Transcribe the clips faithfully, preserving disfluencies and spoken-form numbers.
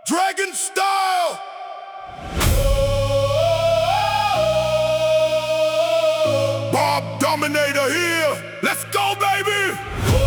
Dragon style. Bob Dominator here. Let's go, baby.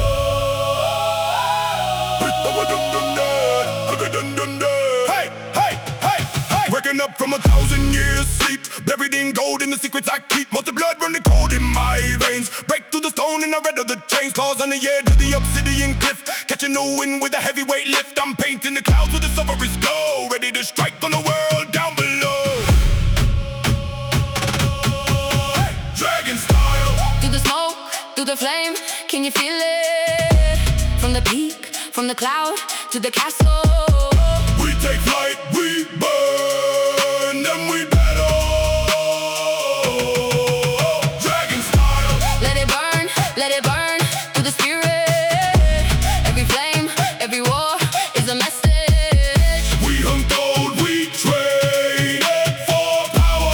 Hey, hey, hey, hey. Waking up from a thousand years sleep, buried in gold in the secrets I keep. Most the blood running cold in my veins. Break through the stone and I red of the chains. Claws on the air to the obsidian cliff. Catching the wind with a heavyweight lift. I'm painting the clouds with a sulphurous glow, ready to strike on the world down below. Hey, Dragon style. Through the smoke, through the flame, can you feel it? From the peak, from the cloud to the castle. We take flight, we burn, then we battle. Dragon style. Let it burn, let it burn through the spirit. Every flame, every war is a message. We hunt gold, we trade it for power.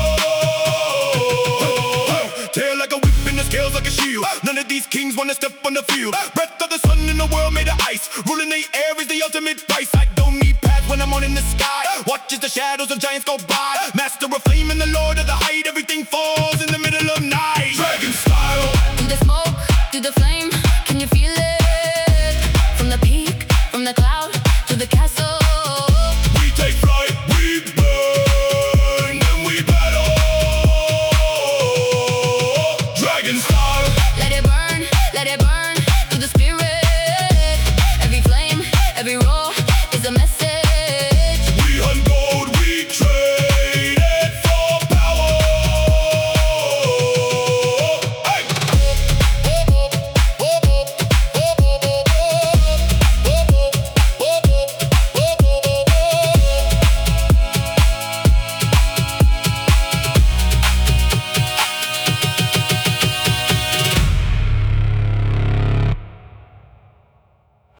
Tail like a whip and the scales like a shield. None of these kings wanna step on the field. Breath of the sun in the world made of ice. Ruling the air is the ultimate price. I don't need pads when I'm on in the sky. Watch as the shadows of giants go by. Master of flame and the lord of the height. Everything falls in the middle of night. Dragon style. Through the smoke, through the flame, can you feel it? From the peak, from the cloud to the castle. We take flight, we burn, then we battle. Dragon style. Let it burn, let it burn through the spirit. Every flame, every roar is a message.